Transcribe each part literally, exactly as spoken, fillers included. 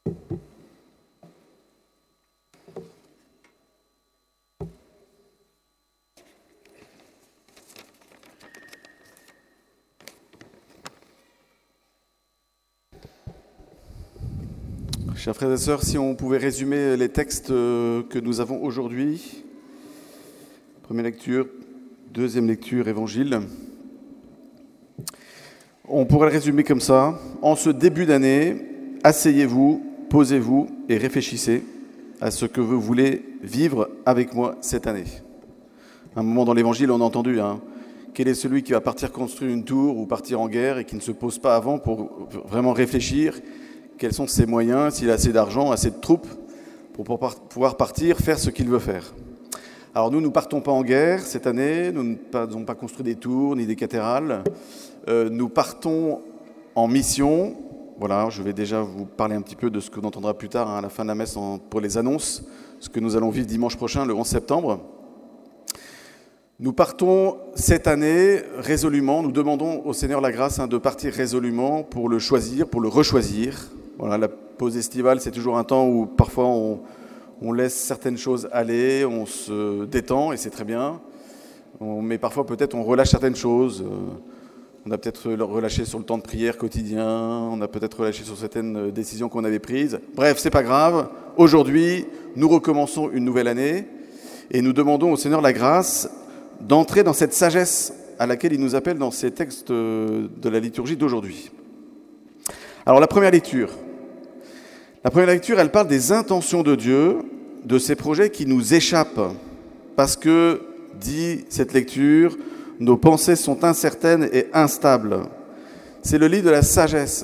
Chers frères et sœurs, si on pouvait résumer les textes que nous avons aujourd'hui, première lecture, deuxième lecture, évangile, on pourrait le résumer comme ça. En ce début d'année, asseyez-vous, posez-vous et réfléchissez à ce que vous voulez vivre avec moi cette année. À un moment dans l'évangile, on a entendu, hein, quel est celui qui va partir construire une tour ou partir en guerre et qui ne se pose pas avant pour vraiment réfléchir quels sont ses moyens, s'il a assez d'argent, assez de troupes, pour pouvoir partir faire ce qu'il veut faire. Alors nous, nous ne partons pas en guerre cette année, nous n'avons pas construit des tours ni des cathédrales. Euh, nous partons en mission. Voilà, je vais déjà vous parler un petit peu de ce que l'on entendra plus tard, hein, à la fin de la messe en, pour les annonces, ce que nous allons vivre dimanche prochain, le onze septembre. Nous partons cette année résolument, nous demandons au Seigneur la grâce hein, de partir résolument pour le choisir, pour le rechoisir. Voilà, la pause estivale, c'est toujours un temps où parfois on, on laisse certaines choses aller, on se détend et c'est très bien. On, mais parfois peut-être on relâche certaines choses. On a peut-être relâché sur le temps de prière quotidien, on a peut-être relâché sur certaines décisions qu'on avait prises. Bref, c'est pas grave. Aujourd'hui, nous recommençons une nouvelle année et nous demandons au Seigneur la grâce d'entrer dans cette sagesse à laquelle il nous appelle dans ces textes de la liturgie d'aujourd'hui. Alors la première lecture. La première lecture, elle parle des intentions de Dieu, de ces projets qui nous échappent. Parce que, dit cette lecture, nos pensées sont incertaines et instables. C'est le livre de la sagesse.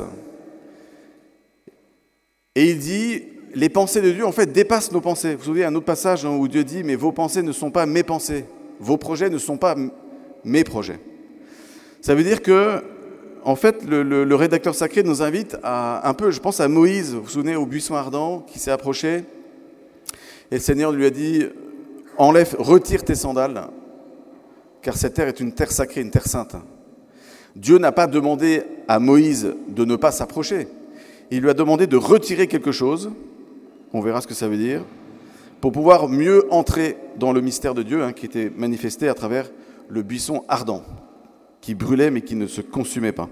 Et il dit, les pensées de Dieu, en fait, dépassent nos pensées. Vous vous souvenez, un autre passage où Dieu dit, mais vos pensées ne sont pas mes pensées. Vos projets ne sont pas mes projets. Ça veut dire que, en fait, le, le, le rédacteur sacré nous invite à, un peu, je pense à Moïse, vous vous souvenez, au buisson ardent, qui s'est approché, et le Seigneur lui a dit, enlève, retire tes sandales, car cette terre est une terre sacrée, une terre sainte. Dieu n'a pas demandé à Moïse de ne pas s'approcher. Il lui a demandé de retirer quelque chose, on verra ce que ça veut dire, pour pouvoir mieux entrer dans le mystère de Dieu, hein, qui était manifesté à travers le buisson ardent, qui brûlait mais qui ne se consumait pas.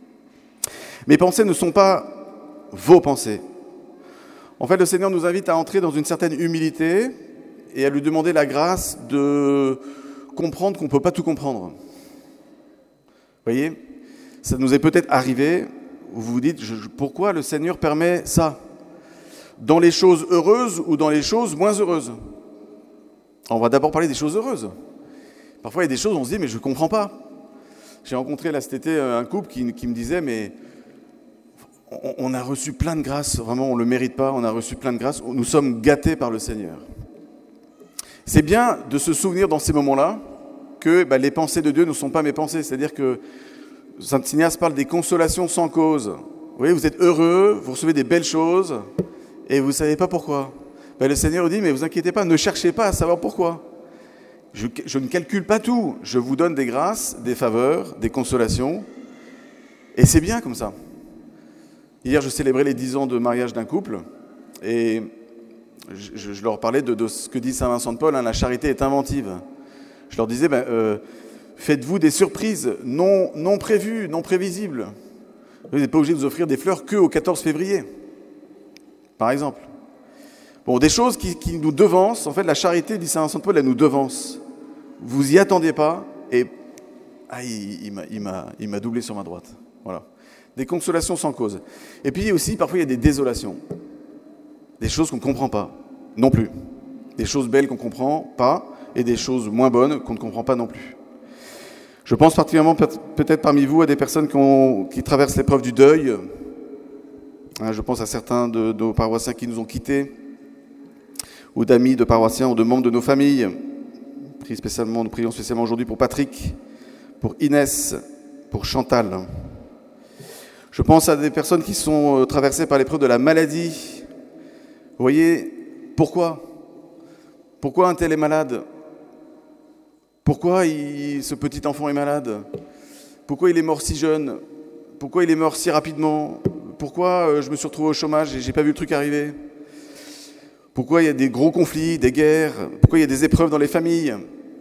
Mes pensées ne sont pas vos pensées. En fait, le Seigneur nous invite à entrer dans une certaine humilité et à lui demander la grâce de comprendre qu'on ne peut pas tout comprendre. Vous voyez, ça nous est peut-être arrivé, où vous vous dites, je, pourquoi le Seigneur permet ça ? Dans les choses heureuses ou dans les choses moins heureuses ? On va d'abord parler des choses heureuses. Parfois, il y a des choses, on se dit, mais je ne comprends pas. J'ai rencontré là cet été un couple qui, qui me disait, mais on, on a reçu plein de grâces, vraiment, on ne le mérite pas, on a reçu plein de grâces, nous sommes gâtés par le Seigneur. C'est bien de se souvenir dans ces moments-là que bah, les pensées de Dieu ne sont pas mes pensées. C'est-à-dire que Saint Ignace parle des consolations sans cause. Vous voyez, vous êtes heureux, vous recevez des belles choses et vous ne savez pas pourquoi. Bah, le Seigneur dit, mais vous inquiétez pas, ne cherchez pas à savoir pourquoi. Je, je ne calcule pas tout. Je vous donne des grâces, des faveurs, des consolations. Et c'est bien comme ça. Hier, je célébrais les dix ans de mariage d'un couple et je, je leur parlais de, de ce que dit saint Vincent de Paul, hein, la charité est inventive. Je leur disais, ben, euh, faites-vous des surprises non, non prévues, non prévisibles. Vous n'êtes pas obligé de vous offrir des fleurs qu'au quatorze février, par exemple. Bon, des choses qui, qui nous devancent. En fait, la charité, dit saint Vincent de Paul, elle nous devance. Vous y attendiez pas et ah, il, il, m'a, il, m'a, il m'a doublé sur ma droite. Voilà. Des consolations sans cause. Et puis aussi, parfois, il y a des désolations. Des choses qu'on ne comprend pas, non plus. Des choses belles qu'on ne comprend pas et des choses moins bonnes qu'on ne comprend pas non plus. Je pense particulièrement peut-être parmi vous à des personnes qui, ont, qui traversent l'épreuve du deuil. Hein, je pense à certains de, de nos paroissiens qui nous ont quittés, ou d'amis de paroissiens ou de membres de nos familles. Prie spécialement, nous prions spécialement aujourd'hui pour Patrick, pour Inès, pour Chantal. Je pense à des personnes qui sont traversées par l'épreuve de la maladie. Vous voyez, pourquoi ? Pourquoi un tel est malade ? Pourquoi il, ce petit enfant est malade ? Pourquoi il est mort si jeune ? Pourquoi il est mort si rapidement ? pourquoi je me suis retrouvé au chômage et j'ai pas vu le truc arriver? Pourquoi il y a des gros conflits, des guerres? Pourquoi il y a des épreuves dans les familles?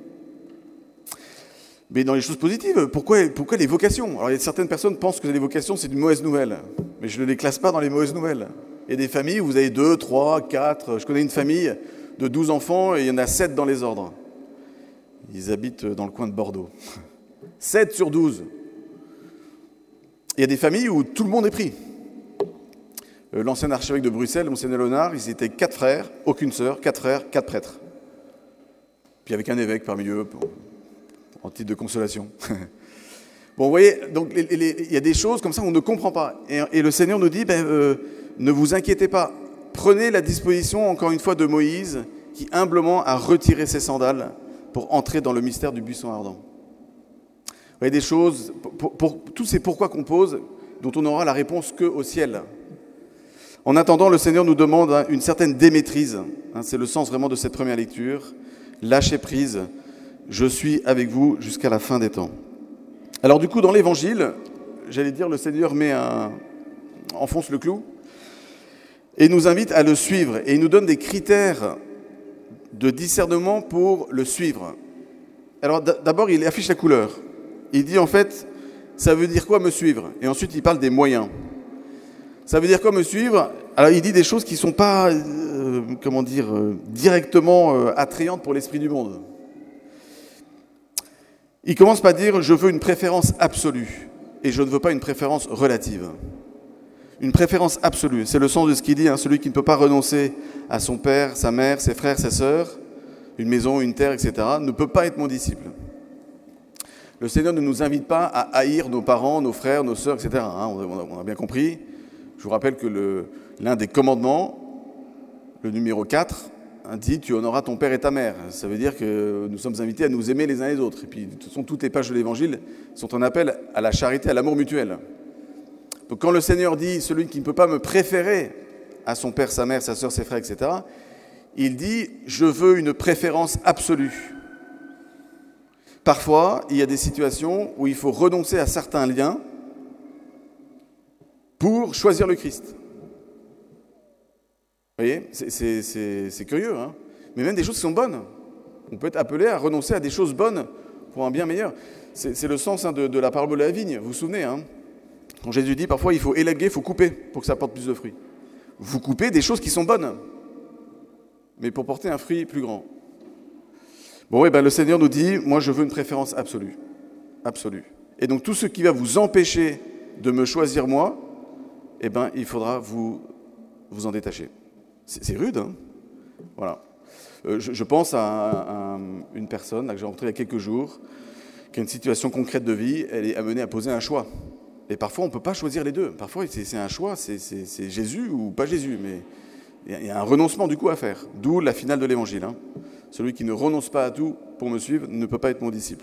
Mais dans les choses positives, pourquoi, pourquoi les vocations? Alors, il y a certaines personnes qui pensent que les vocations, c'est une mauvaise nouvelle. Mais je ne les classe pas dans les mauvaises nouvelles. Il y a des familles où vous avez deux, trois, quatre. Je connais une famille de douze enfants et il y en a sept dans les ordres. Ils habitent dans le coin de Bordeaux. sept sur douze. Il y a des familles où tout le monde est pris. L'ancien archevêque de Bruxelles, Monseigneur Léonard, ils étaient quatre frères, aucune sœur, quatre frères, quatre prêtres. Puis avec un évêque parmi eux, en titre de consolation. Bon, vous voyez, donc les, les, il y a des choses comme ça on ne comprend pas. Et, et le Seigneur nous dit, ben, euh, ne vous inquiétez pas. Prenez la disposition, encore une fois, de Moïse, qui humblement a retiré ses sandales pour entrer dans le mystère du buisson ardent. Vous voyez, des choses, pour, pour, pour tous ces pourquoi qu'on pose, dont on n'aura la réponse qu'au ciel. En attendant, le Seigneur nous demande hein, une certaine démaîtrise. Hein, c'est le sens vraiment de cette première lecture. Lâchez prise. Je suis avec vous jusqu'à la fin des temps. Alors du coup, dans l'Évangile, j'allais dire, le Seigneur met un, enfonce le clou et nous invite à le suivre. Et il nous donne des critères de discernement pour le suivre. Alors d'abord, il affiche la couleur. Il dit en fait, ça veut dire quoi me suivre? Et ensuite, il parle des moyens. Ça veut dire quoi me suivre? Alors il dit des choses qui ne sont pas, euh, comment dire, euh, directement euh, attrayantes pour l'esprit du monde. Il commence par dire « Je veux une préférence absolue et je ne veux pas une préférence relative ». Une préférence absolue, c'est le sens de ce qu'il dit, hein, celui qui ne peut pas renoncer à son père, sa mère, ses frères, ses sœurs, une maison, une terre, et cetera, ne peut pas être mon disciple. Le Seigneur ne nous invite pas à haïr nos parents, nos frères, nos sœurs, et cetera. Hein, on a bien compris. Je vous rappelle que le, l'un des commandements, le numéro quatre, dit « Tu honoreras ton père et ta mère ». Ça veut dire que nous sommes invités à nous aimer les uns les autres. Et puis, de toute façon, toutes les pages de l'Évangile sont un appel à la charité, à l'amour mutuel. Donc, quand le Seigneur dit « Celui qui ne peut pas me préférer à son père, sa mère, sa sœur, ses frères, et cetera » il dit « Je veux une préférence absolue ». Parfois, il y a des situations où il faut renoncer à certains liens pour choisir le Christ. Vous voyez, c'est, c'est, c'est, c'est curieux, hein, mais même des choses qui sont bonnes. On peut être appelé à renoncer à des choses bonnes pour un bien meilleur. C'est, c'est le sens hein, de, de la parabole de la vigne, vous vous souvenez hein, quand Jésus dit parfois il faut élaguer, il faut couper pour que ça porte plus de fruits. Vous coupez des choses qui sont bonnes, mais pour porter un fruit plus grand. Bon, et ben le Seigneur nous dit, moi je veux une préférence absolue. Absolue. Et donc tout ce qui va vous empêcher de me choisir moi, eh ben il faudra vous, vous en détacher. C'est, c'est rude, hein. Voilà. Euh, je, je pense à, un, à une personne là, que j'ai rencontrée il y a quelques jours, qui a une situation concrète de vie, elle est amenée à poser un choix. Et parfois, on ne peut pas choisir les deux. Parfois, c'est, c'est un choix, c'est, c'est, c'est Jésus ou pas Jésus. Mais il y a un renoncement du coup à faire. D'où la finale de l'Évangile. Hein. Celui qui ne renonce pas à tout pour me suivre ne peut pas être mon disciple.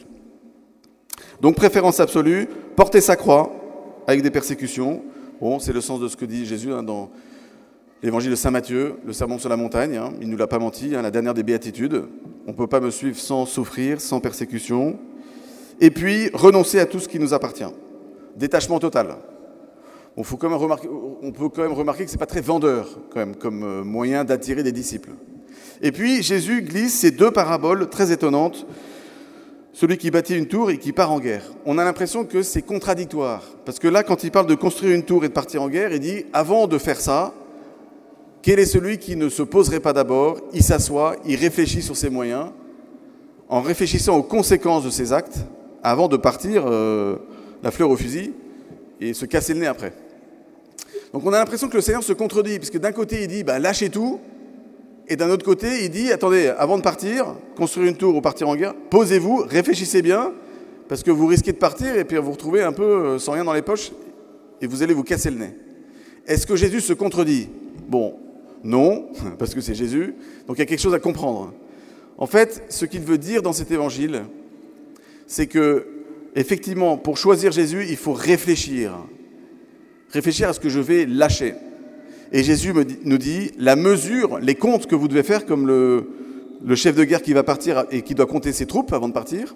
Donc, préférence absolue, porter sa croix avec des persécutions. Bon, c'est le sens de ce que dit Jésus hein, dans l'Évangile de Saint Matthieu, le sermon sur la montagne. Hein, il ne nous l'a pas menti, hein, la dernière des béatitudes. On ne peut pas me suivre sans souffrir, sans persécution. Et puis, renoncer à tout ce qui nous appartient. Détachement total. On, faut quand même remarquer, on peut quand même remarquer que ce n'est pas très vendeur quand même, comme moyen d'attirer des disciples. Et puis, Jésus glisse ces deux paraboles très étonnantes. Celui qui bâtit une tour et qui part en guerre. On a l'impression que c'est contradictoire. Parce que là, quand il parle de construire une tour et de partir en guerre, il dit, avant de faire ça, quel est celui qui ne se poserait pas d'abord? Il s'assoit, il réfléchit sur ses moyens, en réfléchissant aux conséquences de ses actes, avant de partir euh, la fleur au fusil et se casser le nez après. Donc on a l'impression que le Seigneur se contredit, puisque d'un côté il dit bah, lâchez tout, et d'un autre côté il dit attendez, avant de partir, construire une tour ou partir en guerre, posez-vous, réfléchissez bien, parce que vous risquez de partir et puis vous retrouvez un peu sans rien dans les poches et vous allez vous casser le nez. Est-ce que Jésus se contredit? Bon, non, parce que c'est Jésus, donc il y a quelque chose à comprendre. En fait, ce qu'il veut dire dans cet évangile, c'est que, effectivement, pour choisir Jésus, il faut réfléchir. Réfléchir à ce que je vais lâcher. Et Jésus me dit, nous dit, la mesure, les comptes que vous devez faire, comme le, le chef de guerre qui va partir et qui doit compter ses troupes avant de partir,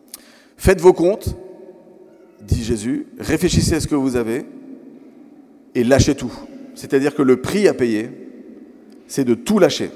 faites vos comptes, dit Jésus, réfléchissez à ce que vous avez, et lâchez tout. C'est-à-dire que le prix à payer, c'est de tout lâcher.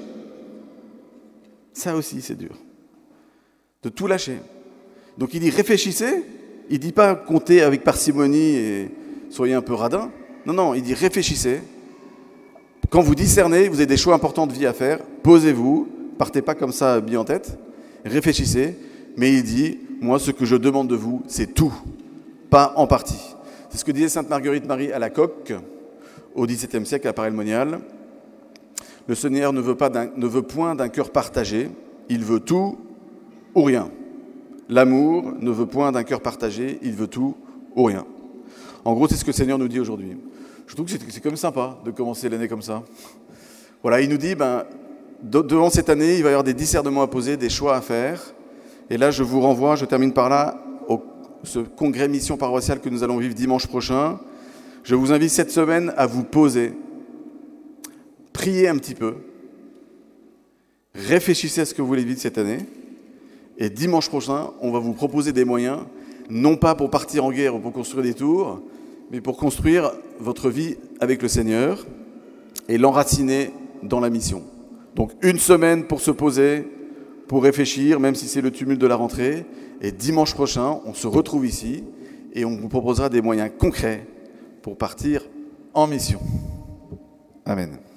Ça aussi, c'est dur. De tout lâcher. Donc il dit réfléchissez, il ne dit pas comptez avec parcimonie et soyez un peu radin. Non, non, il dit réfléchissez. Quand vous discernez, vous avez des choix importants de vie à faire, posez-vous, partez pas comme ça bien en tête, réfléchissez, mais il dit, moi ce que je demande de vous, c'est tout, pas en partie. C'est ce que disait Sainte Marguerite Marie à la Coque, au dix-septième siècle à Paray-le-Monial. Le Seigneur ne veut, pas d'un, ne veut point d'un cœur partagé, il veut tout ou rien. L'amour ne veut point d'un cœur partagé, il veut tout ou rien. En gros, c'est ce que le Seigneur nous dit aujourd'hui. Je trouve que c'est, c'est quand même sympa de commencer l'année comme ça. Voilà, il nous dit, ben, de, devant cette année, il va y avoir des discernements à poser, des choix à faire. Et là, je vous renvoie, je termine par là, au ce congrès mission paroissiale que nous allons vivre dimanche prochain. Je vous invite cette semaine à vous poser, prier un petit peu, réfléchissez à ce que vous voulez vivre cette année. Et dimanche prochain, on va vous proposer des moyens, non pas pour partir en guerre ou pour construire des tours, mais pour construire votre vie avec le Seigneur et l'enraciner dans la mission. Donc une semaine pour se poser, pour réfléchir, même si c'est le tumulte de la rentrée. Et dimanche prochain, on se retrouve ici et on vous proposera des moyens concrets pour partir en mission. Amen.